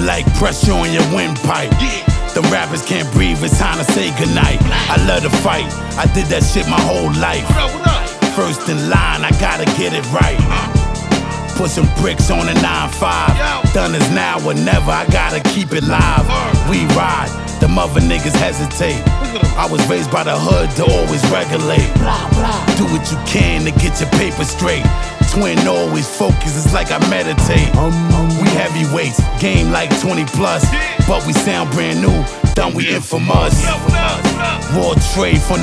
like pressure on your windpipe. The rappers can't breathe, it's time to say goodnight. I love to fight, I did that shit my whole life. First in line, I gotta get it right. Put some bricks on a 9-5. Done is now or never, I gotta keep it live. We ride, the mother niggas hesitate. I was raised by the hood to always regulate. Do what you can to get your paper straight. Twin always focus, it's like I meditate. We heavyweights, game like 20 plus. But we sound brand new, done we infamous. Raw trade from